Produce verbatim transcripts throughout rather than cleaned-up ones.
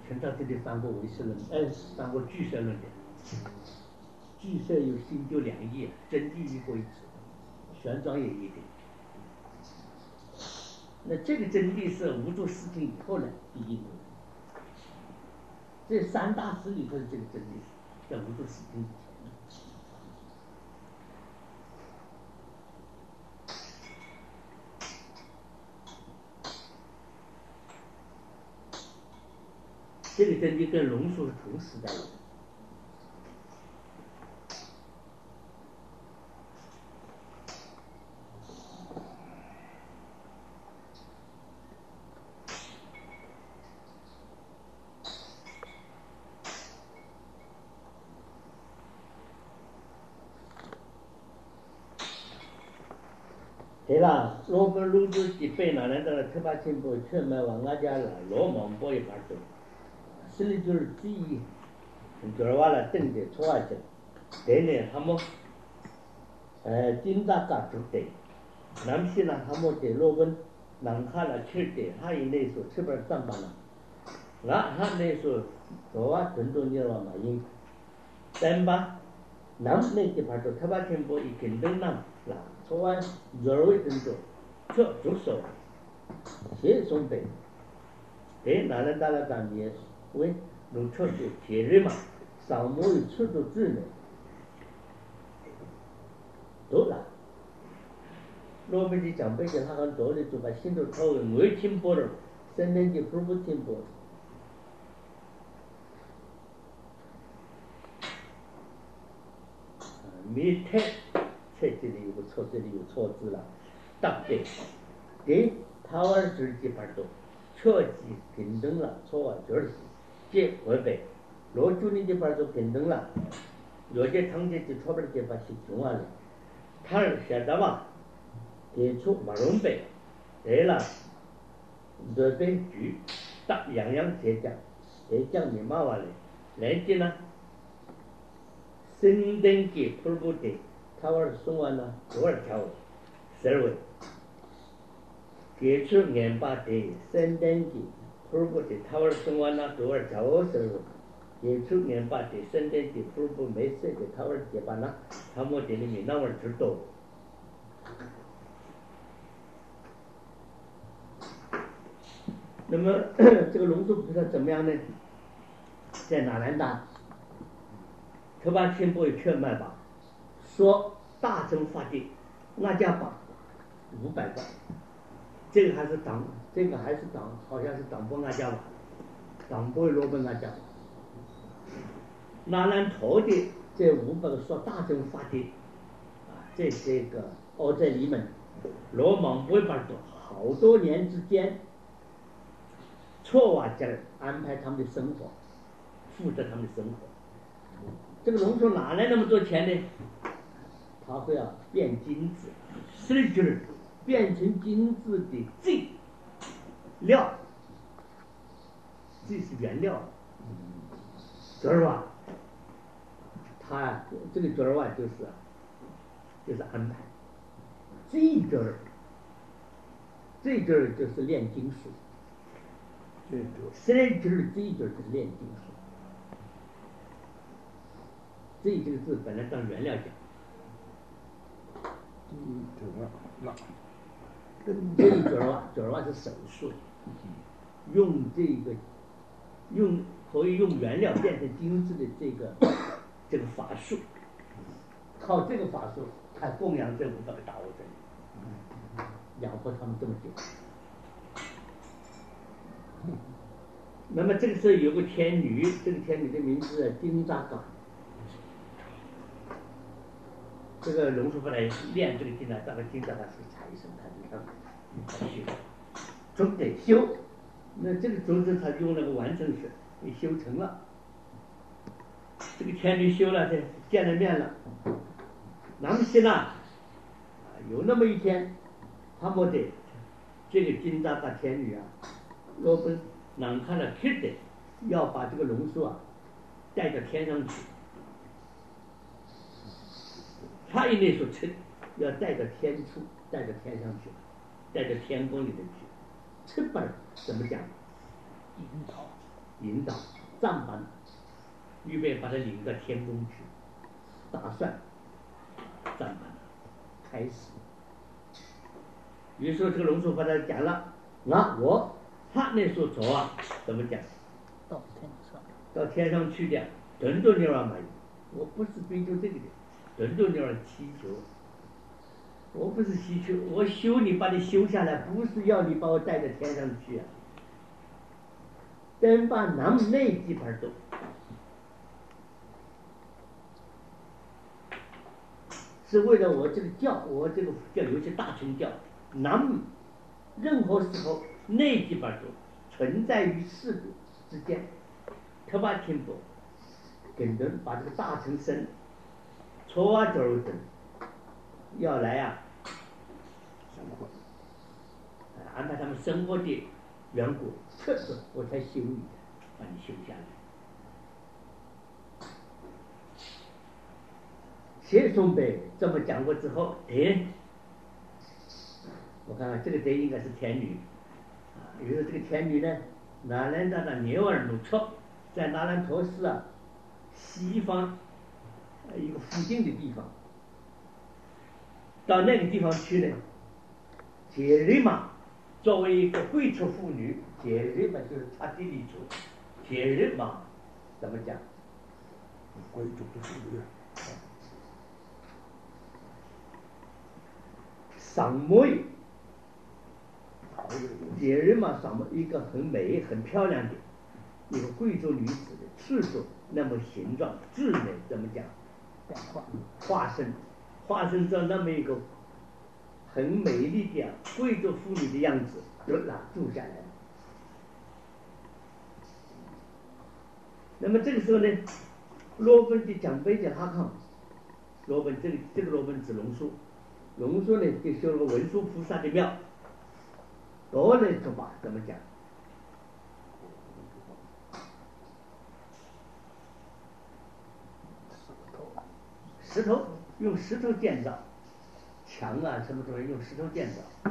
陈朝这里三个唯识论，哎，三个俱舍论的。俱舍有心就两义，真谛一个一次，玄奘也一定。那这个真谛是无著四经以后呢，第一个。这三大师里头的这个真谛是在无著四经以前。这个真谛跟龙树是同时代的。对了，罗本鲁子几辈哪来的特巴清波全买往俺家了，罗蒙波一块走，这里就是第一，就是完了等的错下去，对呢，他们呃金大家做的，南西呢他们的罗本南卡了吃的，他以那时候吃不上班了，那他那时候做啊很多年了嘛，因但吧，南那地方做特巴清波一根灯南了。错完二位正做，这就说，先送北，哎，哪能打了当年？喂，弄错的节日嘛，上某有出都知呢，多了。罗本的长辈跟他们做的就把心头头没听过了，身边的不不听过。没太。在这里有个错，这里有错字了，当对，对，他玩这几盘都，确实平等了，错啊，就是这回北，罗主任这盘都平等了，有些堂姐就错不了这把是中完了，他儿现在吧，接触马龙北，对了，这边局，大洋洋结讲，结讲你妈完了，来劲呢，深圳给普布的。他玩送完了，多少条？十二位。接触研发的深圳的普布的，他玩送完了多少条？十二位。接触研发的深圳的普布没事的，他玩结巴了，他们这里面那玩知道。那么这个龙树菩萨怎么样呢？在哪兰达？特巴清波有劝卖吧？说大乘法的那家榜五百个，这个还是党，这个还是党，好像是党波那家吧，党波罗本那家。那兰头的这五百个说大乘法的啊，这这个哦在里面，罗莽不会把多好多年之间，错瓦家安排他们的生活，负责他们的生活。这个龙树哪来那么多钱呢？他会啊变金子，甚至变成金子的最料，这是原料，知道吧？他这个角儿啊，就是就是安排，这一角儿，这一角儿就是炼金术，这一角儿这一角儿是炼金术，这这个字本来当原料讲。 嗯，这个那， 这一角啊，角啊是手术，用这个用可以用原料变成金子的这个这个法术，靠这个法术还供养这五百个大巫僧，养活他们这么久。那么这个时候有个天女，这个天女的名字金扎嘎。这个龙树后来练这个经呢，大概经扎嘎是财神，他你看，他修，总得修。那这个种子他用那个完成时，你修成了。这个天女修了，这见了面了。那么现在有那么一天，他们的这个金扎嘎天女啊，罗本南看了去的，要把这个龙树啊带到天上去。他一那时候吃，要带到天处，带到天上去，带到天宫里面去。吃本怎么讲？ 樱桃， 引导丈班，预备把他领到天宫去，打算丈班开始。于是这个龙叔把他讲了，那我他那时候走啊，怎么讲？ 到天上， 到天上去的，顿顿牛儿嘛，我不是追求这个的，顿顿牛儿祈求。我不是祈求，我修你把你修下来，不是要你把我带到天上去啊。等把南无内几盘走，是为了我这个教，我这个叫有些大乘教，南无任何时候内几盘走，存在于世故之间，特把听不，跟人把这个大乘生，错啊走的，要来啊。安排他们生活的缘故，这时我才修你，把你修下来。谢松北这么讲过之后，哎，我看看这个贼应该是天女，啊，于是这个天女呢，哪来到那牛耳鲁措，在那兰陀寺啊西方一个附近的地方，到那个地方去呢，解瑞玛。作为一个贵族妇女，解日嘛就是她地里族，解日嘛怎么讲？ 贵族的妇女。 赏美，解日嘛赏美一个很美很漂亮的一个贵族女子的赤手，那么形状质美怎么讲？化身，化身成那么一个。很美丽的贵族妇女的样子，就那住下来了。那么这个时候呢，罗本的讲贝加哈康，罗本这个这个罗本指龙树，龙树呢就修了个文殊菩萨的庙，多来走吧，怎么讲？石头用石头建造。墙啊，什么东西用石头建造？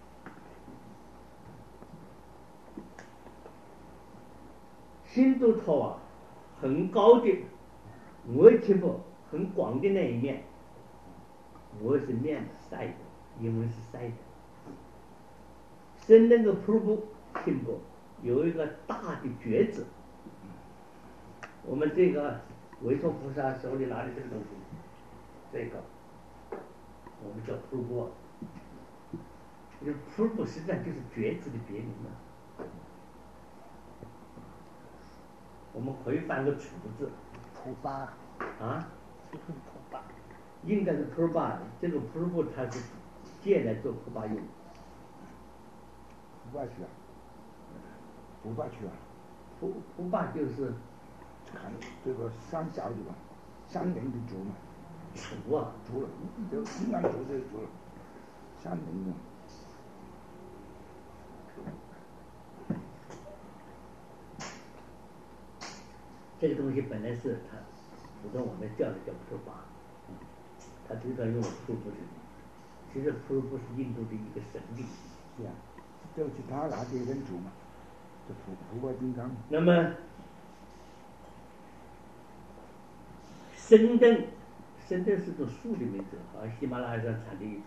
新都头啊，很高的，我听不很广的那一面，我是面晒的，因为是晒的。深那个瀑布听不有一个大的橛子，我们这个维陀菩萨手里拿的这个东西，这个。我们叫瀑布，这瀑布实际上就是橛子的别名嘛。我们可以翻个楚字， 普巴啊， 就是普巴， 应该是普巴，这个瀑布它是借来做普巴用。 普巴去啊，普巴去啊， 普普巴就是看这个山下的吧，山顶的竹嘛。 竹啊， 竹了，就应该竹这竹了，山顶的。 这个东西本来是它，普通我们叫的叫普巴，它这个用普布的，其实普布是印度的一个神力。 是啊，就是他拿这根竹嘛，就普普巴金刚。 那么，深灯。深圳是种树的名字，好像喜马拉雅上产的一种，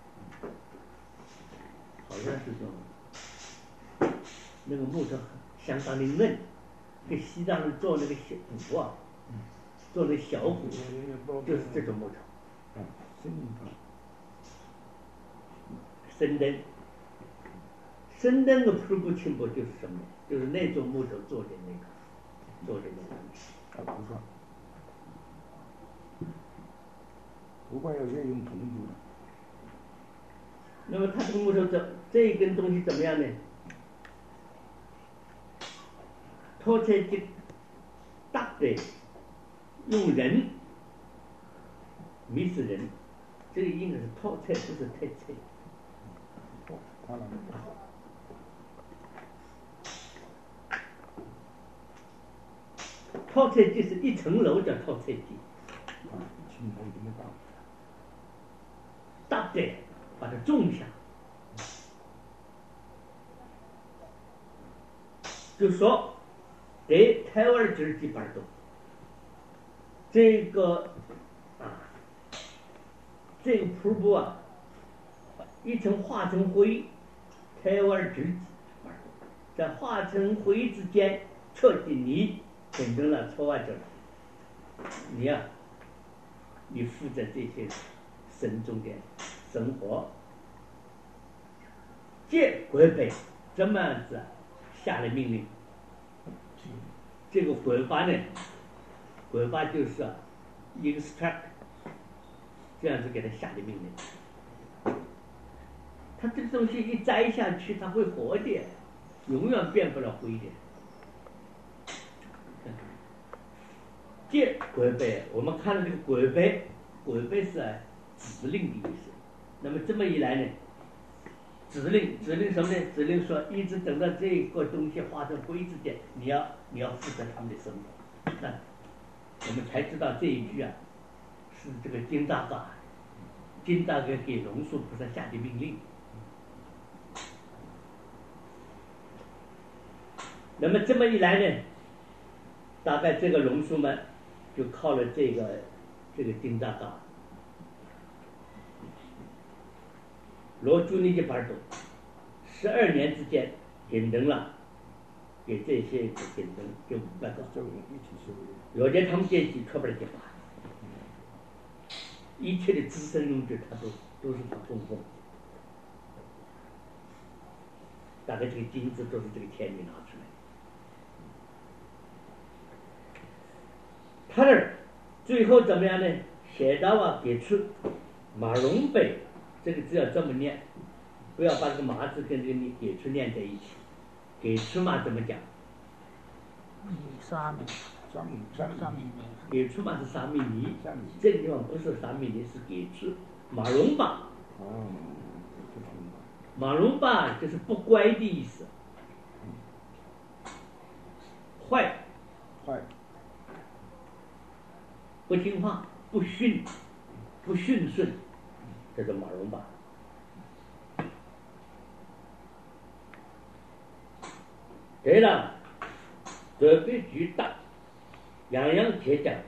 好像是种那个木头相当的嫩，跟西藏人做那个小鼓啊，做那小鼓，就是这种木头。 嗯，深深灯，深灯的瀑布清波就是什么？就是那种木头做的那个，做的那个。 啊，不错。不过要要用铜铸的。 那么它这个木头怎这一根东西怎么样呢？拖车机搭的用人迷死人，这个应该是拖车，不是推车。 哦，他那个。 拖车机是一层楼叫拖车机。 啊，青楼这么大。 搭的把它种下，就说得台湾自己板动，这个啊，这个瀑布啊，一层化成灰，台湾自己板动，在化成灰之间，彻底泥变成了抽啊这，你呀、啊，你负责这些神中的生活。这国北这么样子下了命令，这个国法呢，国法就是 instruct 这样子给他下的命令。他这个东西一摘下去，他会活的，永远变不了灰的。这国北，我们看到这个国北，国北是指令的意思。那么这么一来呢？指令指令什么呢？指令说，一直等到这个东西化成灰之间，你要你要负责他们的生活。那我们才知道这一句啊，是这个金大哥，金大哥给龙树菩萨下的命令。那么这么一来呢，大概这个龙树们就靠了这个这个金大哥。罗朱尼的巴多，十二年之间引登了，给这些引登就五百个，有的他们阶级出不了结法，一切的资深用具他都都是他供奉，大概这个金子都是这个天女拿出来的。他那儿最后怎么样呢？写到啊，给出马龙北。这个字要这么念，不要把这个麻字跟这个你给出念在一起。给出嘛怎么讲？ 沙弥， 沙弥，沙弥。 给出嘛是沙弥尼，这个地方不是沙弥尼，是给出。马龙巴。哦。马龙巴就是不乖的意思。坏。 坏。 不听话，不驯，不驯顺。这是马龙巴。对了，这个巨大，样样皆讲，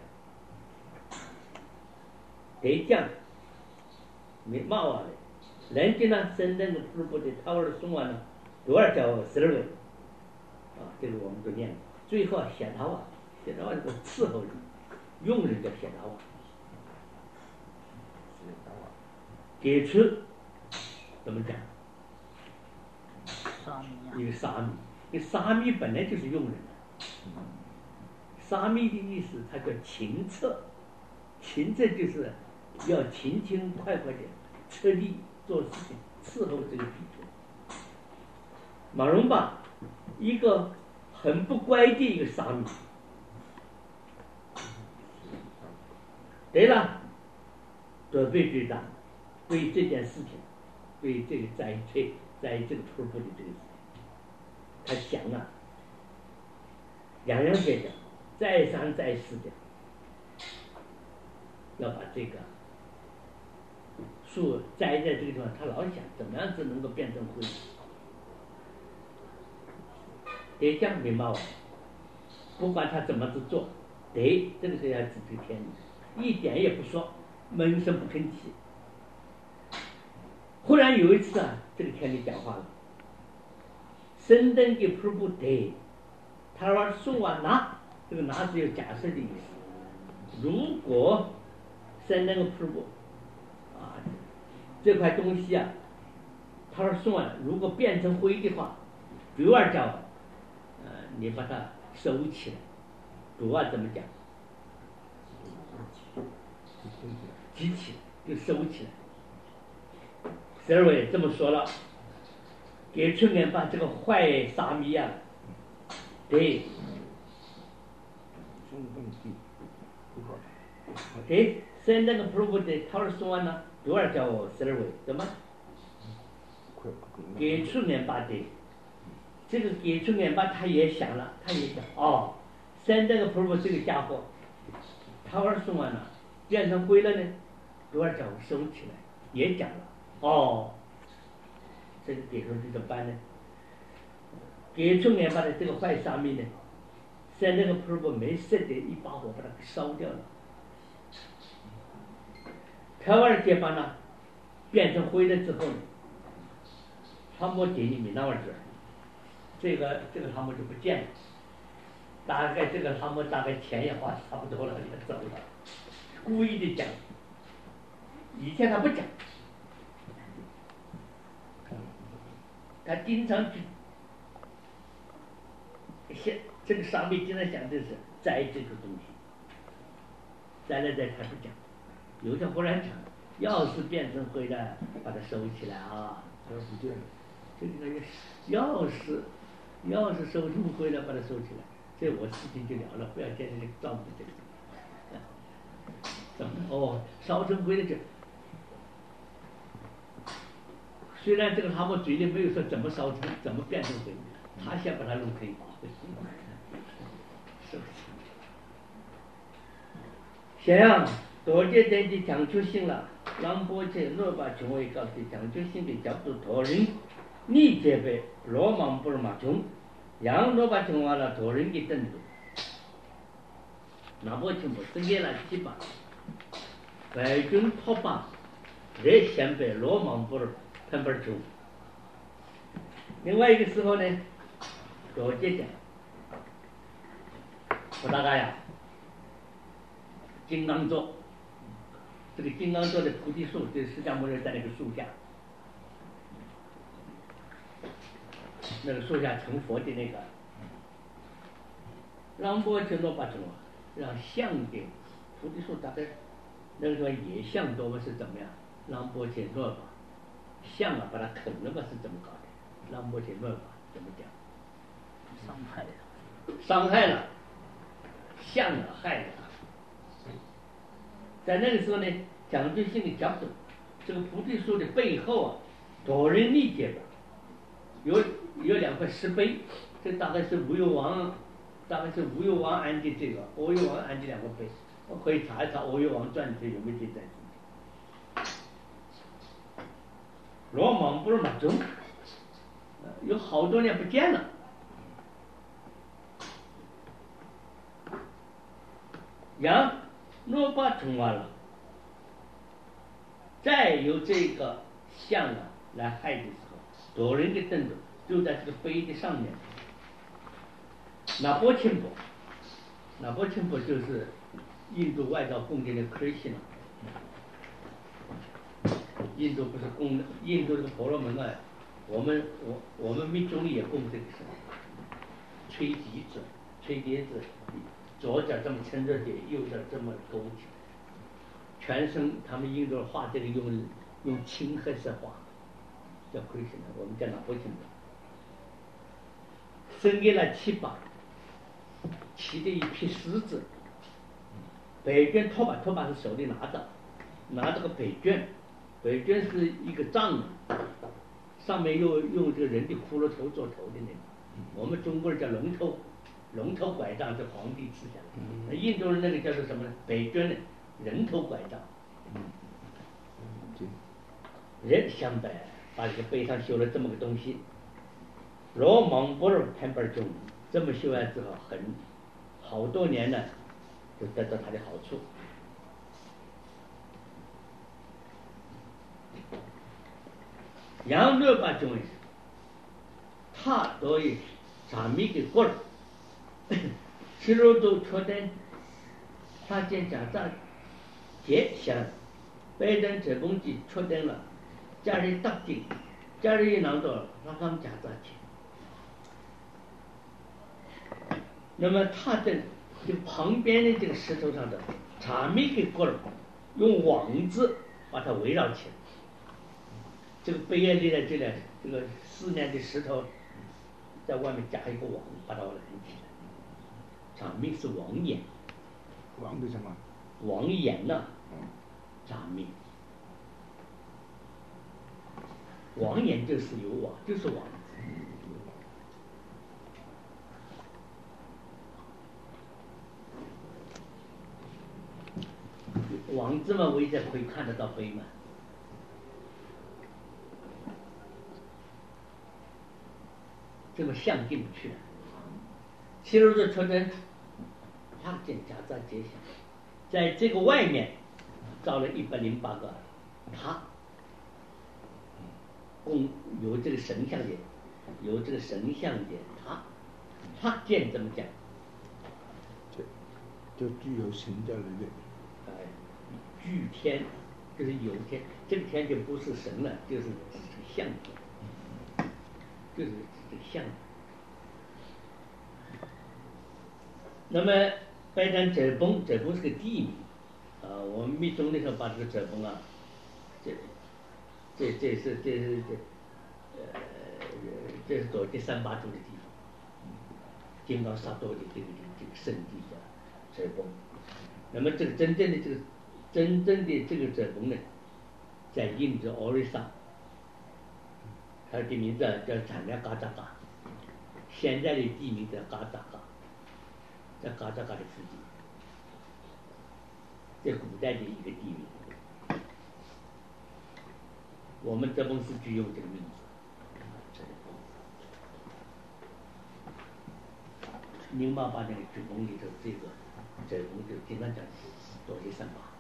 得讲，没骂完了。人家呢，真正的瀑布的他儿送完了，多少叫十二位，啊，这个我们都念过。最后写他瓦，写他瓦这个伺候人，用人叫写他瓦。给出怎么讲？一个沙弥，这沙弥本来就是用人的。沙弥的意思，它叫勤策，勤策就是要勤勤快快的出力做事情，伺候这个比丘。马龙巴，一个很不乖的一个沙弥。对了，准备最大。对这件事情，对这个在这在这个瀑布的这个事情，他想啊，样样皆讲，再三再四的，要把这个树栽在这个地方，他老想怎么样子能够变成灰。得讲明白我，不管他怎么子做，得这个是要指这个天理，一点也不说，闷声不吭气。忽然有一次啊，这个天女讲话了，深登给瀑布得，他说送啊拿，这个拿是有假设的意思。如果深登个瀑布啊，这块东西啊，他说送啊，如果变成灰的话，主要叫呃你把它收起来，主要怎么讲？集起来就收起来。十二位这么说了，给春年把这个坏沙弥啊，对，对，现在那个瀑布的他说说完了，多少叫我十二位怎么？给春年把的，这个给春年把他也想了，他也想哦，现在那个瀑布这个家伙，他说说完了，变成灰了呢，多少叫我收起来，也讲了。哦，这个给出这个班呢，给中年班的这个坏沙弥呢， 在那个瀑布没熄的，一把火把它给烧掉了。台湾的结巴呢，变成灰了之后呢，航母井里面那玩意儿，这个这个航母就不见了。大概这个航母大概钱也花差不多了，也走了。故意的讲，以前他不讲，他经常去想这个上面经常想的是摘这个东西，摘了摘他不讲，有的忽然讲，要是变成灰了，把它收起来啊， 这不见了。 这个要是要是收成灰了，把它收起来，这我事情就了了，不要见这个照顾这个。怎么哦，烧成灰了就。虽然这个他们嘴里没有说怎么烧成，怎么变成灰，他先把它弄成一把灰，是不是？想想多节等的讲究性了，让波切诺巴琼为告诉讲究性的角度托人，你这边罗芒布尔马琼，让罗巴琼完了托人的等度，那波全部是给了七把，白军托把，这先被罗芒布尔。喷本球。另外一个时候呢，多节讲，我大概呀，金刚座，这个金刚座的菩提树，这释迦牟尼在那个树下，那个树下成佛的那个，让波切诺巴什么，让象的菩提树大概那个时候也像多么是怎么样，让波切诺巴。象啊，把它啃了嘛，是怎么搞的？让摩羯论法怎么讲？ 伤害了， 伤害了，象啊，害了。在那个时候呢，讲究性的角度，这个菩提树的背后啊，多人理解吧，有有两块石碑，这大概是吴越王，大概是吴越王安的这个，吴越王安的两个碑，我可以查一查吴越王传里有没有记载。罗莽不是马中，有好多年不见了。羊罗巴冲完了，再有这个象啊来害的时候，多人的凳子就在这个碑的上面。那波钦博，那波钦博就是印度外道供的那个 Krishna。印度不是供印度这个婆罗门啊，我们我我们密宗也供这个什么，吹笛子，吹笛子，左脚这么撑着点，右脚这么勾起来，全身他们印度画这个用用青褐色画，叫 Krishna， 我们叫那波钦博，生给了七把，骑的一匹狮子，北卷拖把，拖把是手里拿着，拿着个北卷。北卷是一个杖，上面又用这个人的骷髅头做头的那个，我们中国人叫龙头，龙头拐杖是皇帝赐下的，那印度人那个叫做什么呢？北卷的人头拐杖，人相白把这个背上修了这么个东西，罗蒙波尔潘本中这么修完之后，很好多年了，就得到他的好处。杨六八中他都以长米的棍儿，吃肉都确定，他见家长节想，被人这攻击确定了，家里打定，家里一拿到他他们家长去。那么他的就旁边的这个石头上的长米的棍儿，用网子把它围绕起来。这个碑业里的这个这个四年的石头，在外面加一个网，把它拦起来。长命是网眼， 网的什么？ 网眼呐，长命。网眼就是有网，就是网子。网子嘛，围着可以看得到碑嘛。这个象进不去了。其实这确诊他建夹杂结下，在这个外面造了一百零八个塔，供有这个神像的，有这个神像的塔，塔建怎么讲？ 就就具有神的力量。 呃，具天就是有天，这个天就不是神了，就是像，就是这个像。那么拜占哲崩，哲崩是个地名，啊，我们密宗里头把这个哲崩啊，这这这是这是这呃这是走第三八州的地方，金刚萨埵的这个这个圣地叫哲崩。那么这个真正的这个真正的这个哲崩呢，在印度奥瑞萨，它的名字叫产量嘎扎嘎，现在的地名叫嘎扎嘎。在嘎扎嘎的附近，在古代的一个地名，我们这本书就用这个名字。宁玛巴那个剧本里头，这个这个就经常讲多一三八。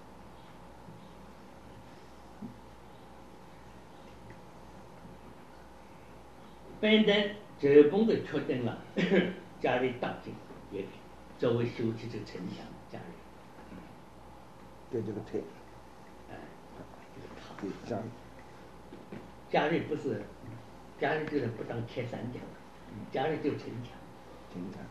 本等这本的确定了，家里大进也周围修起这个城墙，家里。 对这个腿， 哎，这个塔。 对家里。 家里不是，家里就是不当铁三角，家里就城墙。 城墙。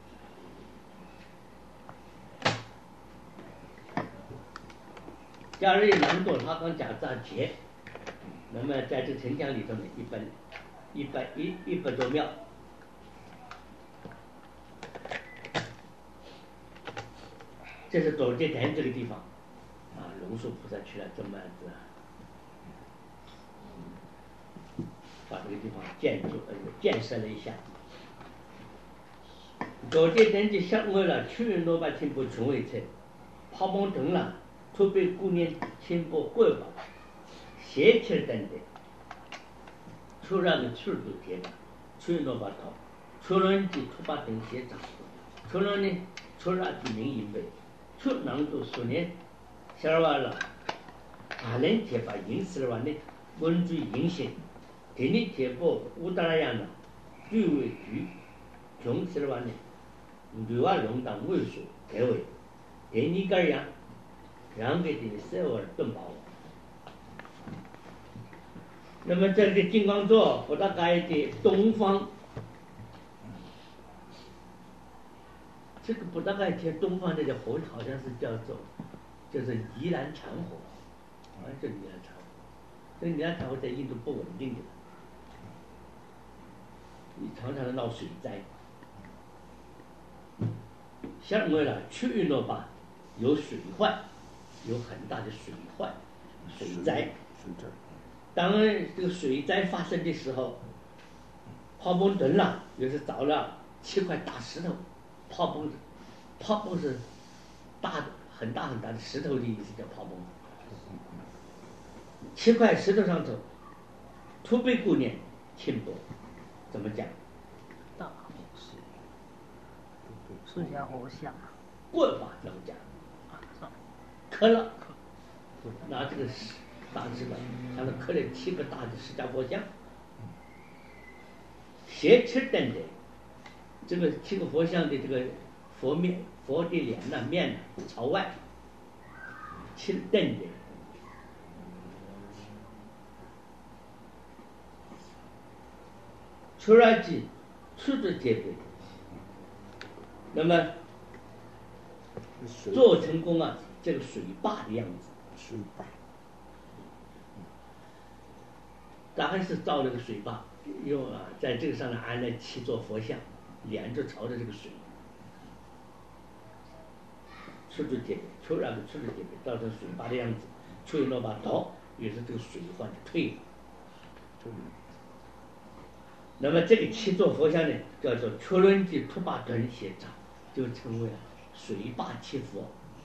家里南多他刚夹杂结，那么在这城墙里头呢，一百一百一一百多庙。这是左街田这个地方，啊，龙树菩萨去了这么子，把这个地方建筑呃建设了一下。左街田就相为了去年老百姓不穷为菜，泡沫等了，特别顾念清波贵吧，斜切等的，出让的去都结的，去年老百头，出人的出把等斜长，出人呢出让的民营呗。出能做十年，十二万了，大人节把银十二万的温水银线，给你节报五大那样的，最为局，穷十二万的，六万龙当位数给为，给你个样，让给的十二万顿包。那么这个金刚座不大概的东方。这个不大概贴东方这个河好像是叫做，就是宜兰禅河，好像叫宜兰禅河。这个宜兰禅河在印度不稳定的，你常常闹水灾。像我了，区域诺巴有水患，有很大的水患、水灾。 水灾。 当然，这个水灾发生的时候，泡沫墩了，又是凿了七块大石头。泡崩，泡崩是大的很大很大的石头的意思，叫泡崩。七块石头上头，土背姑娘轻薄，怎么讲？ 大火是，是像火像。 棍法怎么讲？刻了，拿这个大石板上头刻了七个大的释迦佛像，斜切等的。这个七个佛像的这个佛面、佛的脸呐、面呐朝外，七瞪的，出来即出着戒备。那么做成功啊，这个水坝的样子。 水坝。 大概是造了个水坝，用啊在这个上呢安了七座佛像。脸就朝着这个水，出着戒备，出然后出着戒备，造成水坝的样子，吹落把头，也是这个水患的退。那么这个七座佛像呢，叫做确伦的突巴顿写掌，就称为水坝七佛。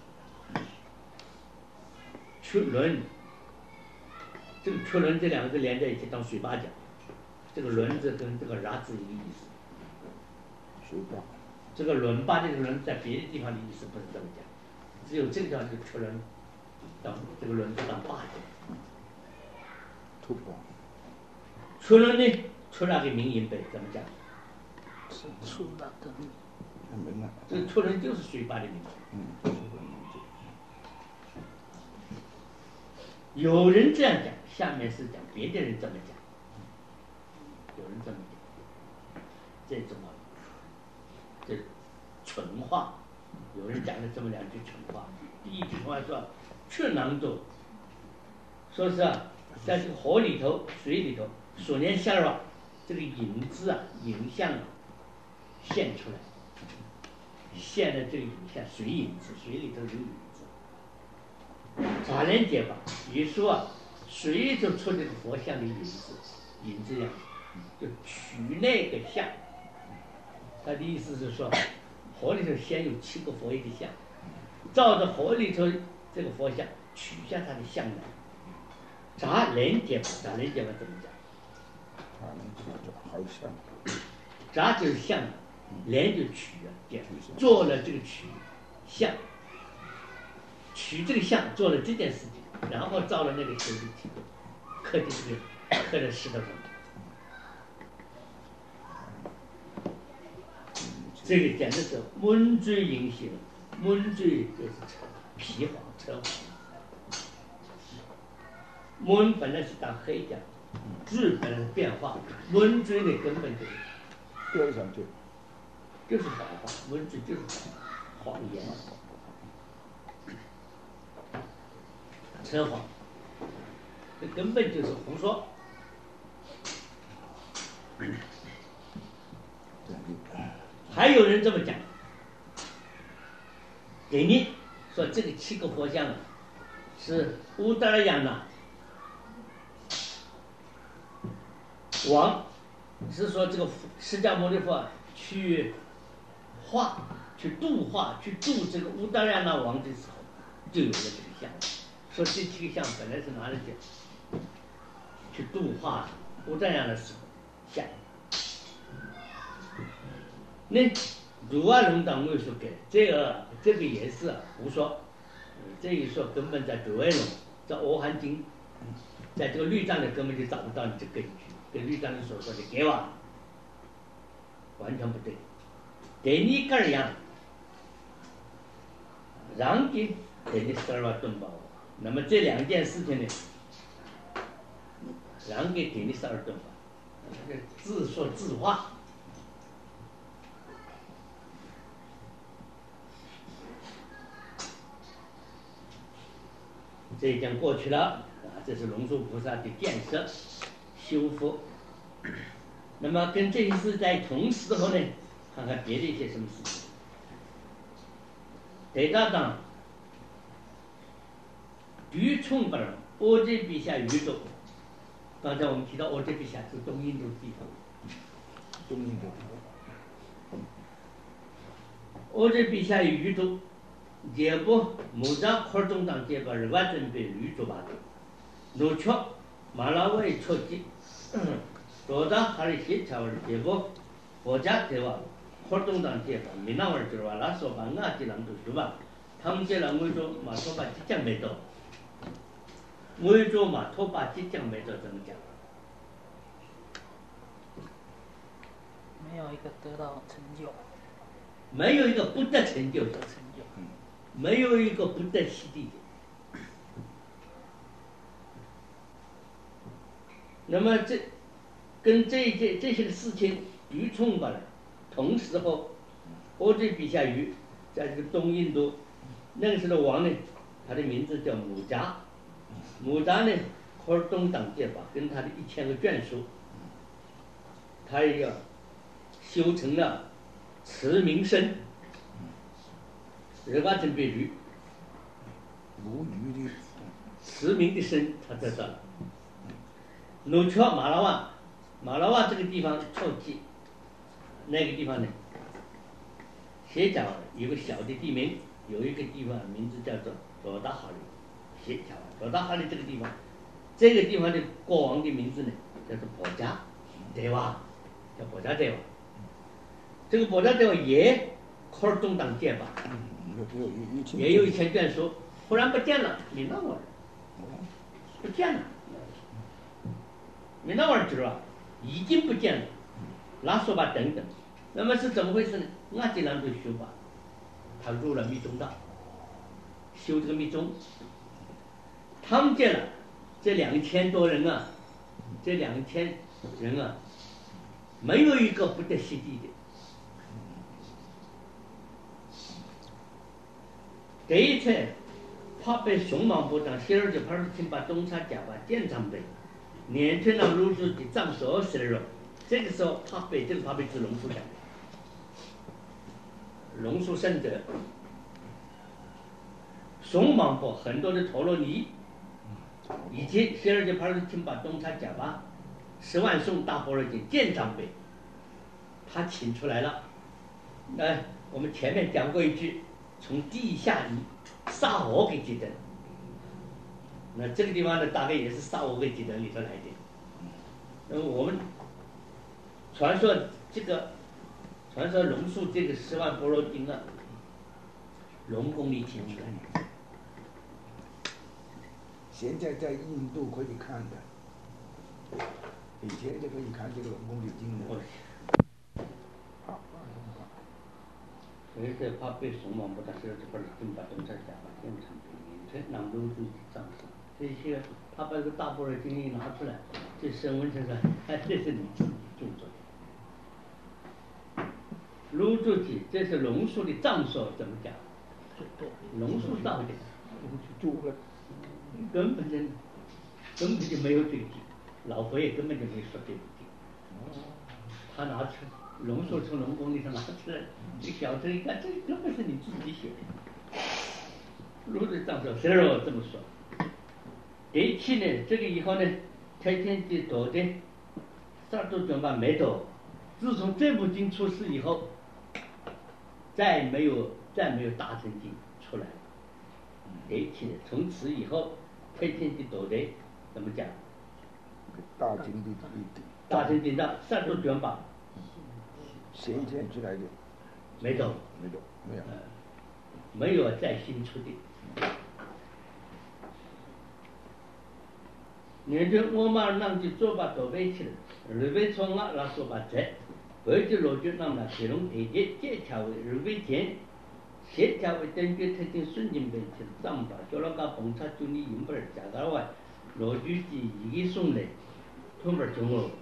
确伦，这个确伦这两个字连在一起当水坝讲，这个轮字跟这个rat字一个意思。 水坝。 这个伦巴的这个伦在别的地方的意思不是这么讲，只有这个地方就出人当这个伦就当霸的。 突破。 出人呢，出那个名音北怎么讲？ 是出那个名。 名啊。 这个出人就是水坝的名字。 嗯。 有人这样讲，下面是讲别的人这么讲，有人这么讲，这怎么？这纯话，有人讲了这么两句纯话。第一句话说，去囊中，说是啊，在这个河里头、水里头，所念下啊，这个影子啊、影像啊，现出来，现的这个影像，水影子，水里头有影子。咋能解吧？也说啊，水里头出这个佛像的影子，影子样，就取那个像。他的意思是说，河里头先有七个佛爷的像，照着河里头这个佛像取下他的像来。咋能解吧？咋能解吧？怎么讲？ 他能解就好像。 咋就是像，连就取啊，解做了这个取像。取这个像做了这件事情，然后造了那个球的体，刻在这个刻在石头上。这个讲的是闷醉引起的，闷醉就是皮黄车黄。闷本来是当黑讲，醉本来是变化，闷醉的根本就是对上去， 就是谎话，闷醉就是谎言。扯谎，这根本就是胡说。还有人这么讲，给你说这个七个佛像是乌达尔雅那王，是说这个释迦牟尼佛去化、去度化、去度这个乌达尔雅那王的时候，就有了这个像。说这七个像本来是拿来去去度化乌达尔雅的时候像。那如啊龙当为说给这个这个也是胡说，这一说根本在如来龙在阿含经，在这个律藏里根本就找不到你这根据，跟律藏里所说的给我完全不对。给你个样，让给给你十二万吨宝，那么这两件事情呢，让给给你十二吨宝，自说自话。这已经过去了啊，这是龙树菩萨的建设、修复。那么跟这些事在同时后呢，看看别的一些什么事情。第二章，吕冲本阿遮比夏宇宙。刚才我们提到阿遮比夏是东印度的地方， 东印度。 阿遮比夏宇宙。结果木扎科中当结果是完整被绿洲吧的，农村马拉维初级，多大还是些条的结果，国家对吧？科中当结果，闽南话就是话那说吧，俺这人都是吧，他们这人我说马托巴即将没到，我说马托巴即将没到怎么讲？ 没有一个得到成就， 没有一个不得成就的成就。 没有一个不得西地的。那么这跟这些这些事情对冲过来，同时候，阿遮比夏语在这个东印度那时的王呢，他的名字叫姆扎，姆扎呢，和东当界法跟他的一千个眷属，他也要修成了持名声。日巴真被驴， 无语的， 持名的身，他得到了。努乔马拉瓦，马拉瓦这个地方臭气，那个地方呢，斜角有个小的地名，有一个地方名字叫做罗达哈里，斜角罗达哈里这个地方，这个地方的国王的名字呢叫做婆家，对吧？叫婆家对吧？这个婆家对吧也科尔中党剑法， 有有一千也有一千卷书，忽然不见了，闽南话不见了，闽南话知道已经不见了，那说吧等等，那么是怎么回事呢？俺这两对学法，他入了密宗道，修这个密宗，他们见了这两千多人啊，这两千人啊，没有一个不得西地的。这一次，他被熊芒部长希尔就派人把东茶甲把建昌北，年春郎入住的藏所死了。这个时候，他被这个他被是龙树讲的，龙树圣者，熊芒部很多的陀罗尼，以及希尔就派人把东茶甲把十万颂大般若经建昌北，他请出来了。哎，我们前面讲过一句。从地下沙河给记得，那这个地方呢，大概也是沙河给记得里头来的。那么我们传说这个，传说龙树这个十万般若经啊，龙宫里请出来的。 现在在印度可以看的，以前就可以看这个龙宫里经的。好。 所以这怕被熊芒不大是这块正把东山甲把建昌北，这南州就藏书，这些他把这个大般若经一拿出来，这沈文成说，哎，这是你自己著作的。卢住记，这是龙树的藏书，怎么讲？龙树造的，根本就根本就没有这个经，老佛爷根本就没说这个经，他拿出。龙树从龙宫里头拿出来，这小陈一看，这根本是你自己写的。卢队长说：“是哦，这么说。”第七呢，这个以后呢，太天帝夺的萨多准把没走。自从这部经出世以后，再没有再没有大乘经出来。第七呢，从此以后，太天帝夺的怎么讲？ 大乘的大乘经的萨多准把。 先前出来的， 没走， 没走，没有， 呃，没有再新出的。年中我们让就做把多背起来，二背从啊那说把这，而且罗就那么提龙提节接条为二背前，协调为根据特定顺境本起藏法，叫那个崩差就你引本加到外，罗就记一送来，通本中哦。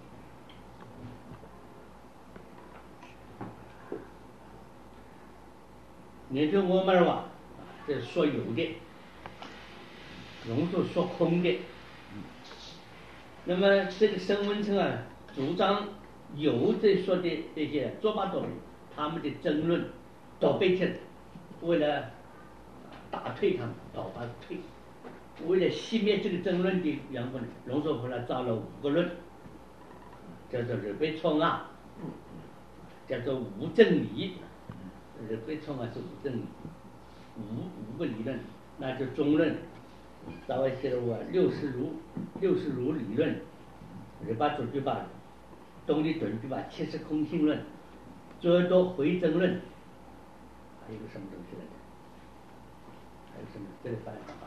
你说我们吧，这说有的，龙树说空的。那么这个沈文成啊，主张有这说的这些做法多，他们的争论倒背去了，为了打退他们，倒把退，为了熄灭这个争论的缘故呢，龙树后来造了五个论，叫做日背冲啊，叫做无正理。日背冲啊是无正理，五五个理论，那就中论，稍微写了我六十如六十如理论，日巴主句吧，东里准句吧，七十空性论，最多回争论，还有个什么东西来着？还有什么？这个翻译好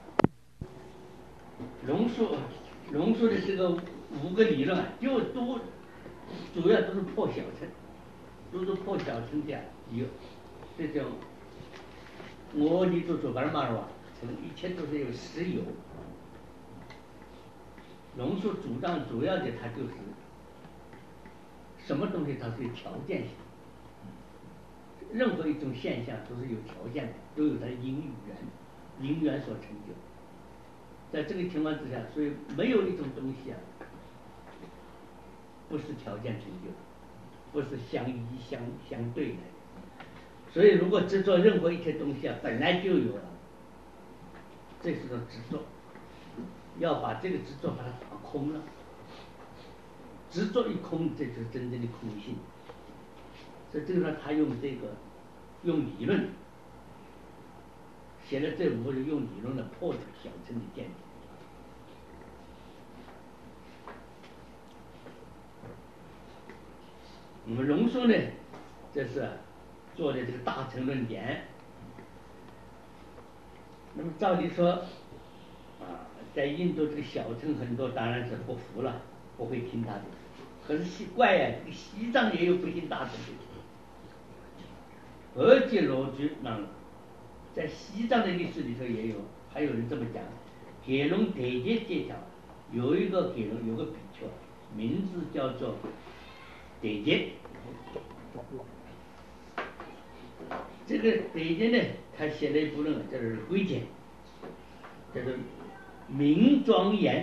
像龙树龙树的这个五个理论啊，就都主要都是破小乘，都是破小乘的有这种我你都说干嘛了？一切都是有实有。龙树主张主要的，它就是什么东西它是有条件性，任何一种现象都是有条件的，都有它的因缘，因缘所成就。在这个情况之下，所以没有一种东西啊，不是条件成就，不是相依相相对的。所以，如果执着任何一切东西啊，本来就有了，这是种执着，要把这个执着把它打空了。执着一空，这就是真正的空性。所以这个呢，他用这个用理论写了这五个，用理论来破这个小乘的见解。我们龙树呢，这是做的这个大乘论点。那么照理说，啊，在印度这个小乘很多当然是不服了，不会听他的。可是奇怪呀、啊，这个西藏也有不信大乘的。而且罗居那在西藏的历史里头也有，还有人这么讲：给龙得杰这条有一个给龙有个比丘，名字叫做得杰。这个得杰呢，他写了一部论，叫做《归简》，叫做明庄严。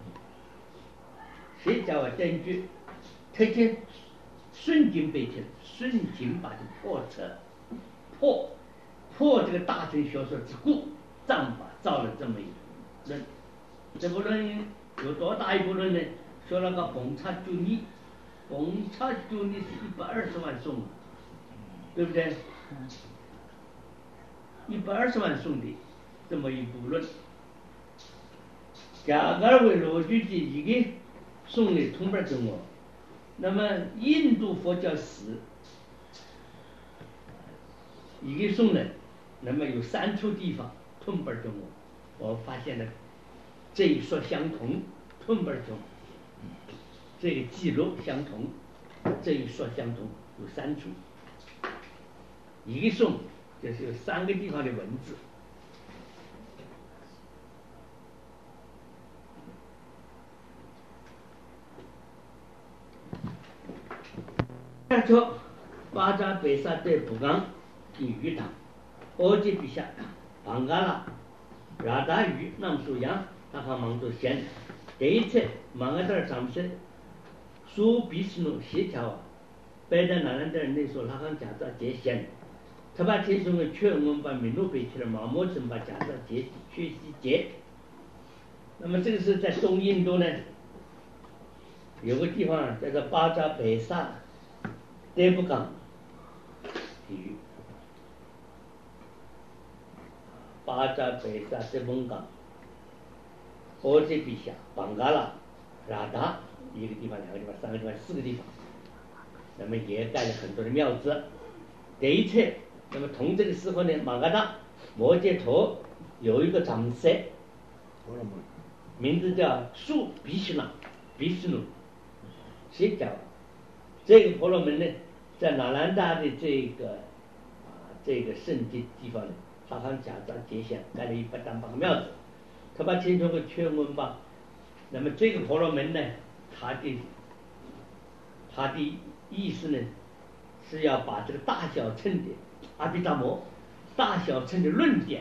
谁叫我根据特见顺经背起来，顺经把它破彻，破破这个大乘学说之故，藏法造了这么一部论。这部论有多大一部论呢？说那个红叉九尼，红叉九尼是一百二十万颂，对不对？一百二十万颂的这么一部论，加个为罗居的一个颂的通本中哦。那么印度佛教史一个颂呢，那么有三处地方通本中哦，我发现了这一说相同，通本中这个记录相同，这一说相同，有三处。一个颂就是有三个地方的文字。他说巴扎北沙对蒲冈以鱼塘，欧吉比下庞嘎拉拉达鱼nam su yang他还忙着闲，第一次忙个点上身苏比斯努协调啊，白的男人的人那时候他还假造节闲，他把这种的劝我们把民路背起来，马莫森把假造节缺席节。那么这个是在东印度呢，有个地方叫做巴扎北沙德布冈地域，巴扎北沙德布冈，欧吉比下邦嘎拉拉达一个地方、两个地方、三个地方、四个地方，那么也盖了很多的庙子。第一次，那么同这个时候呢，马嘎达摩羯陀有一个长色，名字叫苏比须那比须努，谁叫？这个婆罗门呢，在那兰达的这个啊这个圣地地方呢，他还假造节县盖了一百单八个庙子。他把清楚个劝问吧，那么这个婆罗门呢，他的他的意思呢，是要把这个大小乘的阿毗达摩大小乘的论点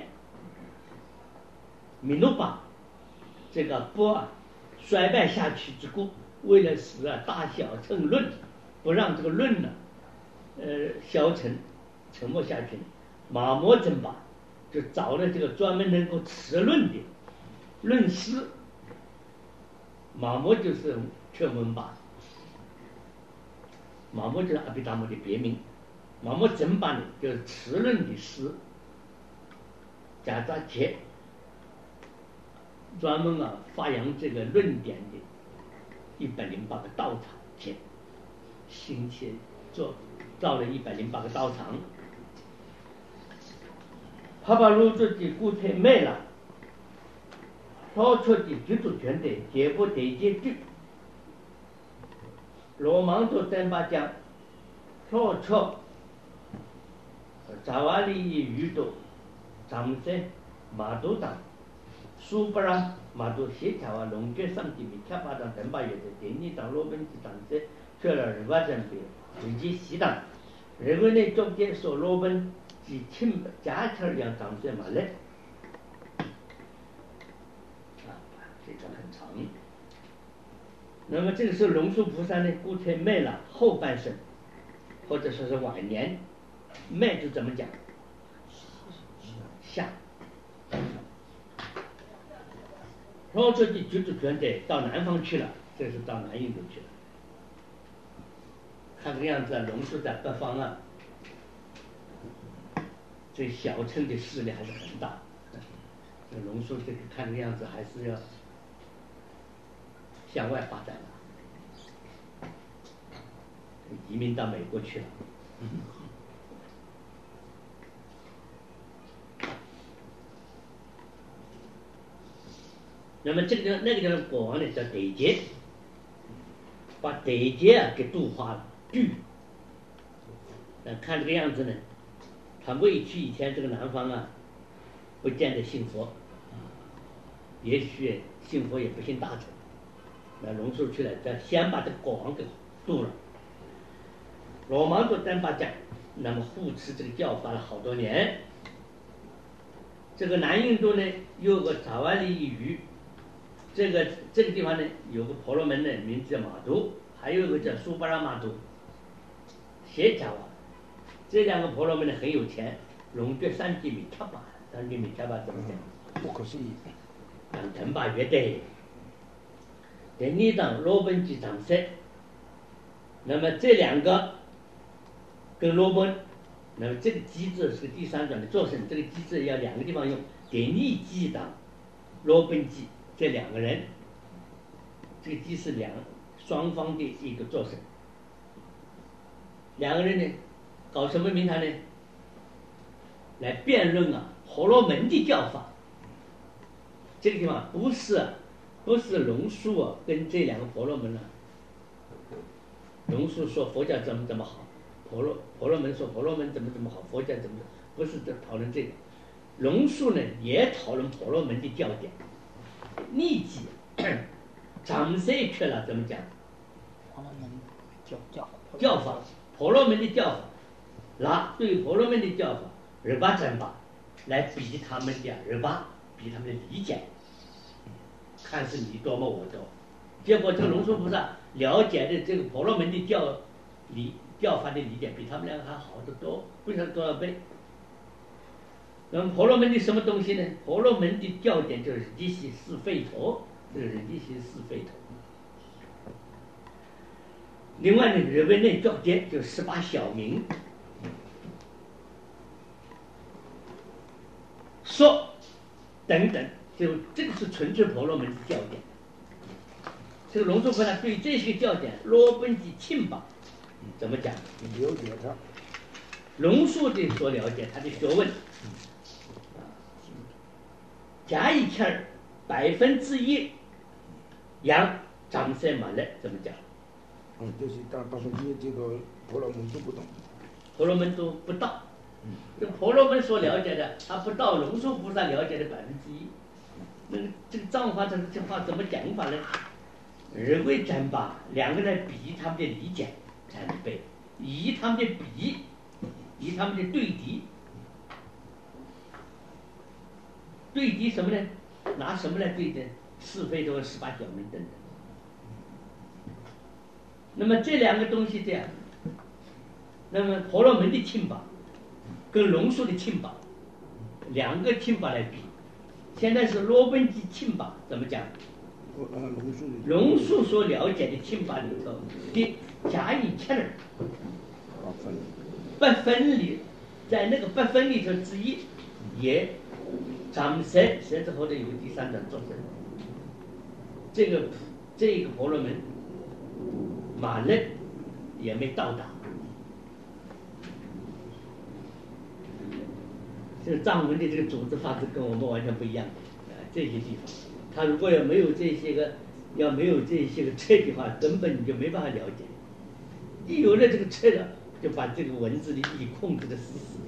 米努巴这个不衰败下去之故，为了使啊大小乘论不让这个论呢呃消沉沉没下去，马摩真巴就找了这个专门能够持论的论师，马摩就是劝文巴，马摩就是阿毗达摩的别名，马摩真巴呢就是持论的师，假扎杰专门啊发扬这个论点的一百零八个道场前，兴起做造了一百零八个道场。帕巴鲁族的古特美了。超出的居住权的结果得结局，罗芒族丹巴江，超出扎瓦里语都，咱们在马都当，苏布拉马都协调啊，龙卷上的米卡巴当丹巴有的，电力当罗本的当在，去了日巴镇边，以及西当，日本的中间说罗本及清加起两当在马来。这个很长，那么这个是龙树菩萨呢，古特灭了后半生，或者说是晚年，灭就怎么讲？下，超出的居住权者到南方去了，这是到南印度去了。看这个样子啊，龙树在北方啊，这小乘的势力还是很大。这龙树这个看这个样子还是要向外发展了，移民到美国去了。 那么这个地方那个地方国王呢叫得杰，把得杰啊给度化了，拒。那看这个样子呢，他未去以前，这个南方啊，不见得信佛，也许信佛也不信大乘。那龙树去了，再先把这个国王给渡了。罗芒多丹巴讲，那么护持这个教法了好多年。这个南印度呢，有个扎瓦利一隅，这个这个地方呢，有个婆罗门呢，名字叫马都，还有一个叫苏巴拉马都，斜加瓦。这两个婆罗门呢很有钱，龙觉三地米塔巴，三地米塔巴怎么讲？ 不可思议。 当腾巴约得，第二档罗本基长色，那么这两个跟罗本，那么这个机制是个第三段的做成，这个机制要两个地方用，第二机档罗本基这两个人，这个机是两双方的一个做成，两个人呢。搞什么名堂呢？来辩论啊，婆罗门的教法。这个地方不是、啊、不是龙树啊，跟这两个婆罗门啊。龙树说佛教怎么怎么好，婆罗婆罗门说婆罗门怎么怎么好，佛教怎么不是在讨论这个。龙树呢也讨论婆罗门的教典。逆己长谁去了怎么讲？ 婆罗门教教教法，婆罗门的教法。拿对婆罗门的教法二八真法来比他们的二八，比他们的理解，看是你多么我多。结果这个龙树菩萨了解的这个婆罗门的教理教法的理解比他们两个还好得多，不知道多少倍。那么婆罗门的什么东西呢？婆罗门的教典就是一系四吠陀，这个是一系四吠陀。另外呢，日本内教典就十八小名。说等等，就这个是纯粹婆罗门的教典。这个龙树菩萨对这些教典罗本基钦巴怎么讲？ 了解他。 龙树的所了解他的学问，加一千百分之一，让长生马勒怎么讲？ 嗯，就是大大部分这个婆罗门都不懂， 婆罗门都不到。这婆罗门所了解的，他不到龙树菩萨了解的百分之一。那个这个藏话这这话怎么讲法呢？日贵真巴两个人比他们的理解才能背，以他们的比，以他们的对敌，对敌什么呢？拿什么来对的？是非都十八小名等等。那么这两个东西这样，那么婆罗门的钦巴跟龙树的钦巴，两个钦巴来比，现在是罗本基钦巴怎么讲？龙树所了解的钦巴里头的甲乙切儿不分离，在那个不分离头之一，也长舌舌字后头有第三段作声。这个这个婆罗门马勒也没到达。这个藏文的这个组织法是跟我们完全不一样的，啊，这些地方，他如果要没有这些个，要没有这些个册的话，根本你就没办法了解。一有了这个册了，就把这个文字的意义控制的死死的。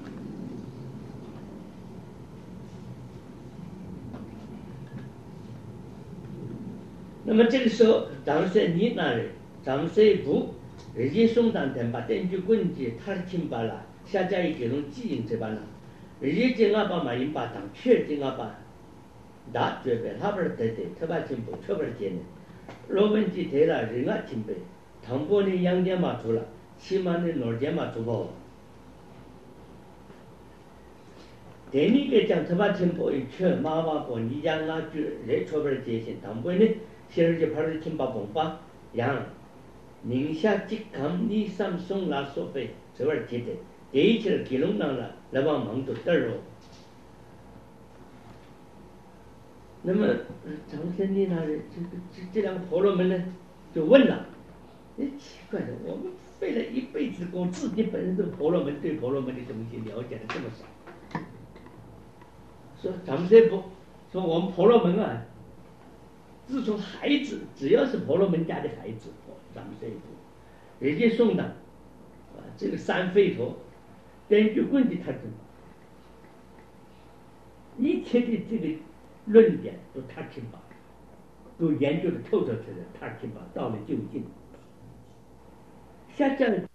那么这个时候，长色尼那人，长色部，日记松当等把根据棍子，他是清巴了，下加一给弄记印这般了。日经阿巴马因巴当确经阿巴，达绝白他不是得得，特巴进步，特不是见的。罗文基得了人啊进步，唐波呢杨家嘛出了，起码呢罗家嘛出不。第二个讲特巴进步一确妈妈波你杨啊就来特不是界限，唐波呢现在就怕是进巴崩巴，杨宁夏即kam你三松拉索费，这玩意记得。第一次给弄到了，来往忙都得了。那么长生的那人，这个这这两个婆罗门呢，就问了：，哎，奇怪的，我们费了一辈子功，自己本身是婆罗门，对婆罗门的东西了解的这么少。说长生不，说我们婆罗门啊， 自从孩子只要是婆罗门家的孩子，哦，咱们这一步人家送的啊，这个三吠陀根据棍的特征，一切的这个论点都他清吧，都研究的透彻透彻，他清吧，到了究竟。像这样